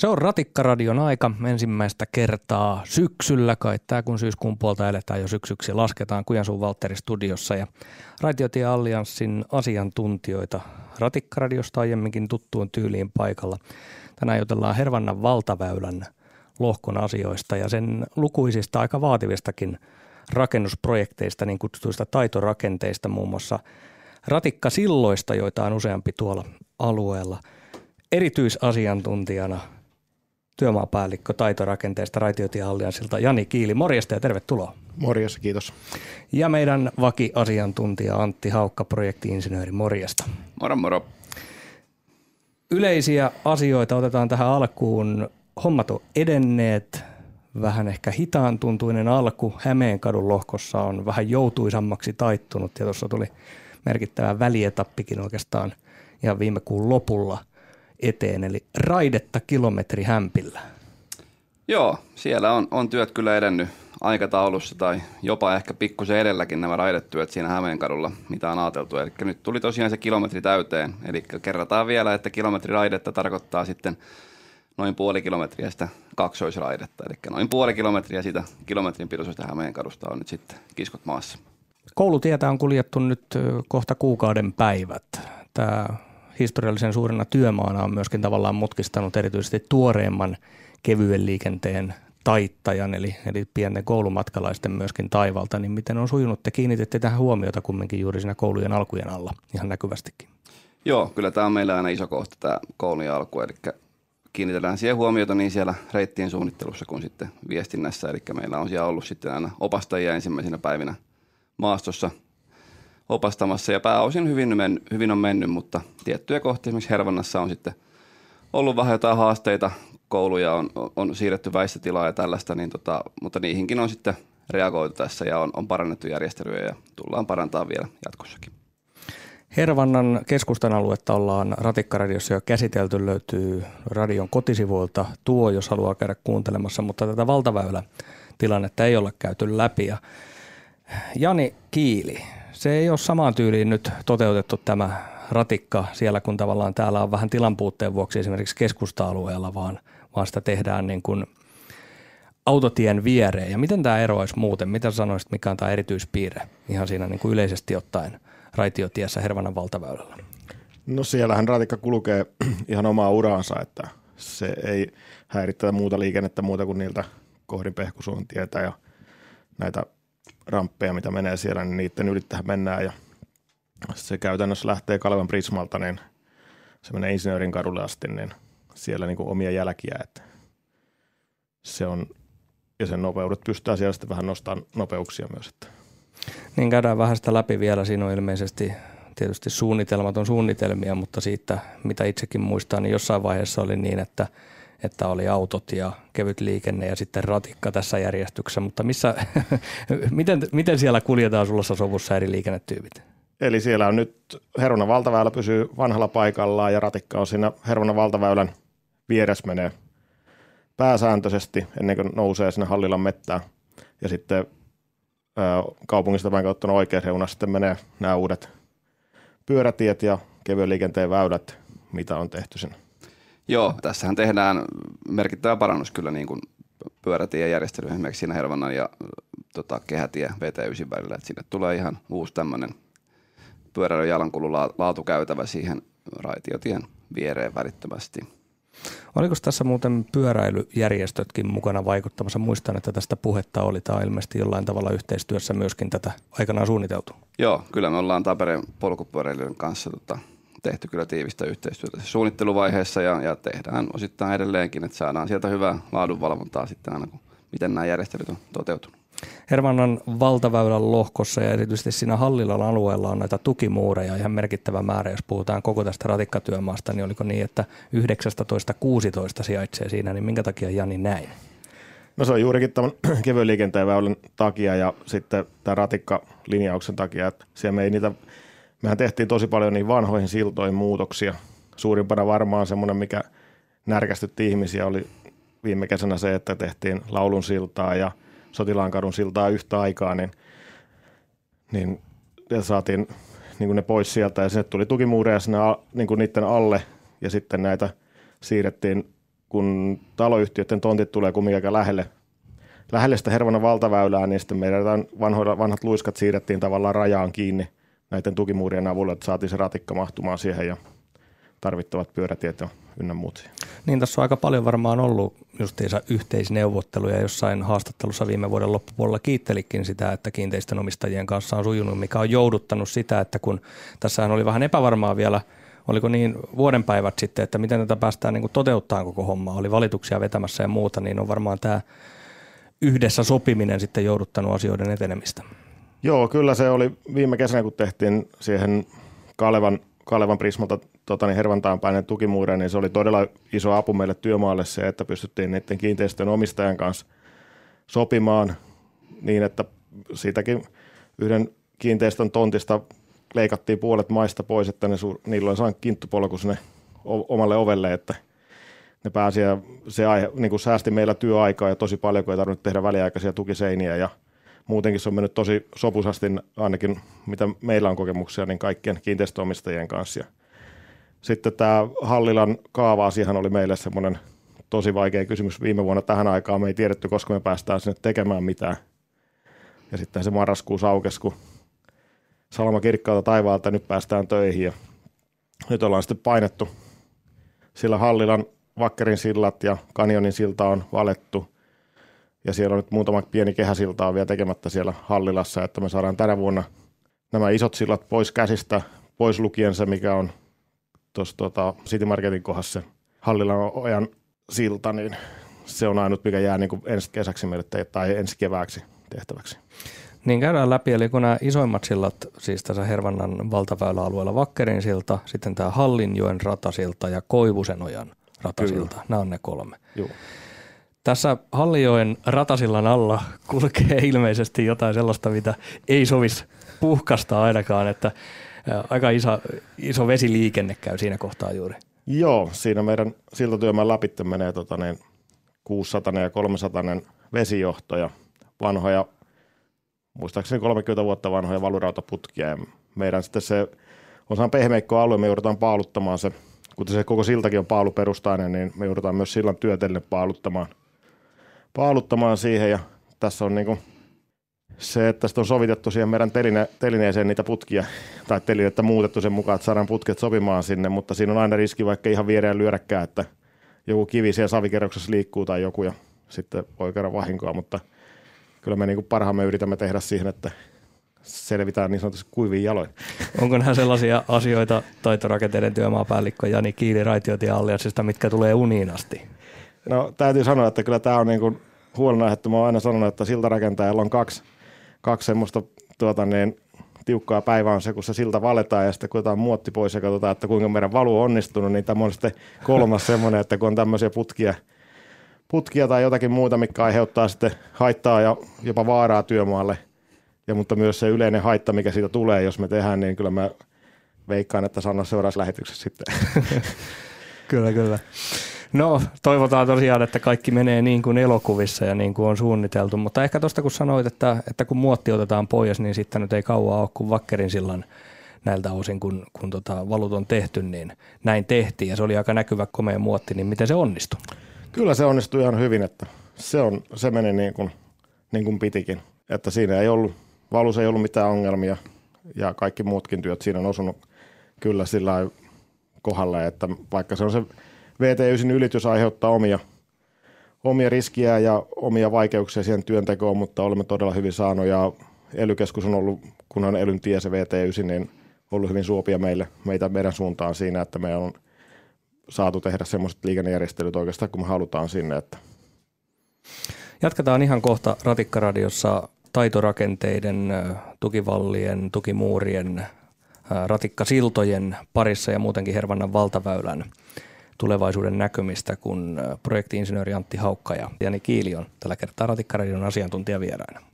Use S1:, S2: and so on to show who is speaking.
S1: Se on Ratikkaradion aika ensimmäistä kertaa syksyllä, kai tämä kun syyskuun puolta eletään jo syksyksi, lasketaan Kujansuun Valtteri studiossa ja Raitiotie Allianssin asiantuntijoita Ratikkaradiosta aiemminkin tuttuun tyyliin paikalla. Tänään jutellaan Hervannan valtaväylän lohkon asioista ja sen lukuisista aika vaativistakin rakennusprojekteista, niin kutsutuista taitorakenteista, muun muassa ratikkasilloista, joita on useampi tuolla alueella. Erityisasiantuntijana työmaapäällikkö taitorakenteesta Raitiotie Allianssilta Jani Kiili. Morjesta ja tervetuloa.
S2: Morjesta, kiitos.
S1: Ja meidän vakiasiantuntija Antti Haukka, projekti-insinööri. Morjesta.
S3: Moro moro.
S1: Yleisiä asioita otetaan tähän alkuun. Hommat on edenneet. Vähän ehkä hitaan tuntuinen alku. Hämeenkadun lohkossa on vähän joutuisammaksi taittunut ja tuossa tuli merkittävä välietappikin oikeastaan ihan viime kuun lopulla eteen, eli raidetta kilometri Hämpillä.
S3: Joo, siellä on työt kyllä edennyt aikataulussa tai jopa ehkä pikkusen edelläkin nämä raidetyöt siinä Hämeenkadulla, mitä on ajateltu. Eli nyt tuli tosiaan se kilometri täyteen, eli kerrataan vielä, että kilometri raidetta tarkoittaa sitten noin puoli kilometriä sitä kaksoisraidetta. Eli noin puoli kilometriä siitä kilometrin pituisesta Hämeenkadusta on nyt sitten kiskot maassa.
S1: Koulutietä on kuljettu nyt kohta kuukauden päivät. Tämä historiallisen suurena työmaana on myöskin tavallaan mutkistanut erityisesti tuoreemman kevyen liikenteen taittajan, eli pienten koulumatkalaisten myöskin taivalta. Niin miten on sujunut? Te kiinnititte tähän huomiota kumminkin juuri siinä koulujen alkujen alla ihan näkyvästikin.
S3: Joo, kyllä tämä on meillä aina iso kohta tämä koulujen alku, eli kiinnitetään siihen huomiota niin siellä reittien suunnittelussa kuin sitten viestinnässä. Eli meillä on siellä ollut sitten aina opastajia ensimmäisenä päivinä maastossa opastamassa ja pääosin hyvin on mennyt, mutta tiettyjä kohtia esimerkiksi Hervannassa on sitten ollut vähän jotain haasteita, kouluja on siirretty väistötilaa ja tällaista, mutta niihinkin on sitten reagoitu tässä ja on parannettu järjestelyjä ja tullaan parantaa vielä jatkossakin.
S1: Hervannan keskustan aluetta ollaan Ratikkaradiossa jo käsitelty, löytyy radion kotisivuilta tuo, jos haluaa käydä kuuntelemassa, mutta tätä valtaväylätilannetta ei ole käyty läpi. Ja Jani Kiili, se ei ole samaan tyyliin nyt toteutettu tämä ratikka siellä, kun tavallaan täällä on vähän tilanpuutteen vuoksi esimerkiksi keskusta-alueella, vaan sitä tehdään niin kuin autotien viereen. Ja miten tämä eroaisi muuten? Mitä sanoisit, mikä on tämä erityispiirre ihan siinä niin kuin yleisesti ottaen raitiotiessä Hervannan valtaväylällä?
S2: No siellähän ratikka kulkee ihan omaa uraansa, että se ei häirittää muuta liikennettä muuta kuin niiltä kohdin Pehkusuon tietä ja näitä ramppeja, mitä menee siellä, niin niiden ylittähän mennään ja se käytännössä lähtee Kalvan Prismalta, niin se menee Insinöörin kadulle asti, niin siellä niin kuin omia jälkiä, että se on, ja sen nopeudet pystytään siellä sitten vähän nostamaan nopeuksia myös. Että.
S1: Niin käydään vähän sitä läpi vielä, siinä on ilmeisesti tietysti suunnitelmat on suunnitelmia, mutta siitä mitä itsekin muistaa, niin jossain vaiheessa oli niin, että oli autot ja kevyt liikenne ja sitten ratikka tässä järjestyksessä, mutta miten siellä kuljetaan sulla sovussa eri liikennetyypit?
S2: Eli siellä on nyt Hervannan valtaväylä pysyy vanhalla paikallaan ja ratikka on siinä Hervannan valtaväylän vieressä menee pääsääntöisesti ennen kuin nousee sinne Hallilan mettään. Ja sitten kaupungista päin kautta oikean reunaan sitten menee nämä uudet pyörätiet ja kevyen liikenteen väylät, mitä on tehty sinne.
S3: Joo, tässähän tehdään merkittävä parannus kyllä niin kuin pyörätien järjestely esimerkiksi siinä Hervannan ja kehätie VT9 välillä, että sinne tulee ihan uusi tämmöinen pyöräilyn jalankulun laatukäytävä siihen raitiotien viereen välittömästi.
S1: Oliko tässä muuten pyöräilyjärjestötkin mukana vaikuttamassa? Muistan, että tästä puhetta oli. Tämä on ilmeisesti jollain tavalla yhteistyössä myöskin tätä aikanaan suunniteltu.
S3: Joo, kyllä me ollaan Tampereen polkupyöräilijöiden kanssa tehty kyllä tiivistä yhteistyötä suunnitteluvaiheessa ja tehdään osittain edelleenkin, että saadaan sieltä hyvää laadunvalvontaa sitten aina, miten nämä järjestelyt on toteutunut. Hervannan
S1: valtaväylän lohkossa ja erityisesti siinä Hallilan alueella on näitä tukimuureja ihan merkittävä määrä. Jos puhutaan koko tästä ratikkatyömaasta, niin oliko niin, että 19-16 sijaitsee siinä, niin minkä takia Jani näin?
S2: No se on juurikin tämän kevyen liikenteen väylän takia ja sitten tämän ratikkalinjauksen takia, että siellä mehän tehtiin tosi paljon niin vanhoihin siltoihin muutoksia. Suurimpana varmaan semmoinen, mikä närkästytti ihmisiä, oli viime kesänä se, että tehtiin Laulun siltaa ja Sotilaankadun siltaa yhtä aikaa, niin saatiin niin ne pois sieltä ja sinne tuli tukimuureja sinne niin niiden alle ja sitten näitä siirrettiin kun taloyhtiöiden tontit tulee kumminkin aika lähelle sitä Hervannan valtaväylää, niin sitten meidän vanhat luiskat siirrettiin tavallaan rajaan kiinni näiden tukimuurien avulla, että saatiin se ratikka mahtumaan siihen ja tarvittavat pyörätiet ja ynnä muut siihen.
S1: Niin tässä on aika paljon varmaan ollut justiinsa yhteisneuvotteluja. Jossain haastattelussa viime vuoden loppupuolella kiittelikin sitä, että kiinteistönomistajien kanssa on sujunut, mikä on jouduttanut sitä, että kun tässähän oli vähän epävarmaa vielä, oliko niin vuoden päivät sitten, että miten tätä päästään niin kuin toteuttamaan koko hommaa, oli valituksia vetämässä ja muuta, niin on varmaan tämä yhdessä sopiminen sitten jouduttanut asioiden etenemistä.
S2: Joo, kyllä se oli viime kesänä, kun tehtiin siihen Kalevan Prismalta Hervantaan päinen tukimuure, niin se oli todella iso apu meille työmaalle se, että pystyttiin niiden kiinteistön omistajan kanssa sopimaan niin, että siitäkin yhden kiinteistön tontista leikattiin puolet maista pois, että niillä on saanut kinttupolku sinne omalle ovelle, että ne pääsi ja se niin kuin säästi meillä työaikaa ja tosi paljon, kun ei tarvinnut tehdä väliaikaisia tukiseiniä ja muutenkin se on mennyt tosi sopusasti ainakin, mitä meillä on kokemuksia, niin kaikkien kiinteistöomistajien kanssa. Ja sitten tämä Hallilan kaava-asiahan oli meille semmoinen tosi vaikea kysymys viime vuonna tähän aikaan. Me ei tiedetty, koska me päästään sinne tekemään mitään. Ja sitten se marraskuussa aukesi, kun salama kirkkaalta taivaalta nyt päästään töihin. Ja nyt ollaan sitten painettu. Sillä Hallilan Vakkerin sillat ja Kanjonin silta on valettu. Ja siellä on nyt muutama pieni kehäsilta on vielä tekemättä siellä Hallilassa, että me saadaan tänä vuonna nämä isot sillat pois käsistä, pois lukien se, mikä on tuossa City Marketin kohdassa se Hallilan ojan silta, niin se on ainut, mikä jää niin kuin ensi kesäksi meille tai ensi kevääksi tehtäväksi.
S1: Niin käydään läpi, eli kun nämä isoimmat sillat, siis tässä Hervannan valtaväyläalueella Vakkerin silta, sitten tämä Hallinjoen ratasilta ja Koivusenojan ratasilta, kyllä. Nämä on ne 3.
S2: Joo.
S1: Tässä Hallinjoen ratasillan alla kulkee ilmeisesti jotain sellaista, mitä ei sovisi puhkastaa ainakaan, että aika iso vesiliikenne käy siinä kohtaa juuri.
S2: Joo, siinä meidän siltatyömään läpi menee 600 ja 300 vesijohto ja vanhoja, muistaakseni 30 vuotta vanhoja valurautaputkia. Ja meidän sitten se osaan pehmeikkoa alue, me joudutaan paaluttamaan se, kuten se koko siltakin on paaluperustainen, niin me joudutaan myös sillan työtelle paaluttamaan siihen ja tässä on niinku se, että sitten on sovitettu siihen meidän telineeseen niitä putkia tai telinettä muutettu sen mukaan, että saadaan putket sopimaan sinne, mutta siinä on aina riski vaikka ihan viereen lyödäkään, että joku kivi siellä savikerroksessa liikkuu tai joku ja sitten voi käydä vahinkoa, mutta kyllä me niinku parhaamme yritämme tehdä siihen, että selvitään niin sanotusti kuiviin jaloin.
S1: Onko nämä sellaisia asioita taitorakenteiden työmaapäällikkö Jani Kiili Raitiotie Allianssista, mitkä tulee uniin asti?
S2: No täytyy sanoa, että kyllä tämä on niinku huolena, että mä oon aina sanonut, että siltarakentajalla on kaksi semmoista tiukkaa päivää on se, kun se silta valetaan ja sitten kun otetaan muotti pois ja katsotaan, että kuinka meidän valu on onnistunut, niin tämä on sitten 3. semmoinen, että kun on tämmöisiä putkia tai jotakin muuta, mikä aiheuttaa sitten haittaa ja jopa vaaraa työmaalle, mutta myös se yleinen haitta, mikä siitä tulee, jos me tehdään, niin kyllä mä veikkaan, että Sanna seuraavassa lähetyksessä sitten.
S1: Kyllä. No toivotaan tosiaan, että kaikki menee niin kuin elokuvissa ja niin kuin on suunniteltu, mutta ehkä tuosta kun sanoit, että kun muotti otetaan pois, niin sitten nyt ei kauaa ole kuin Vakkerin sillan näiltä osin, kun valut on tehty, niin näin tehtiin ja se oli aika näkyvä komea muotti, niin miten se onnistui? Kyllä
S2: se onnistui ihan hyvin, että se meni niin kuin pitikin, että siinä ei ollut, valussa ei ollut mitään ongelmia ja kaikki muutkin työt siinä on osunut kyllä sillä kohdalle, että vaikka se on se VT9 ylitys aiheuttaa omia riskiä ja omia vaikeuksia siihen työntekoon, mutta olemme todella hyvin saanut ja ELY-keskus on ollut, kun on ELYn tie se VT9, niin ollut hyvin suopia meidän suuntaan siinä, että me on saatu tehdä semmoiset liikennejärjestelyt oikeastaan, kun me halutaan sinne. Että.
S1: Jatketaan ihan kohta Ratikkaradiossa taitorakenteiden, tukivallien, tukimuurien, ratikkasiltojen parissa ja muutenkin Hervannan valtaväylän tulevaisuuden näkymistä, kun projekti-insinööri Antti Haukka ja Jani Kiili on tällä kertaa Ratikkaradion asiantuntijavieraina.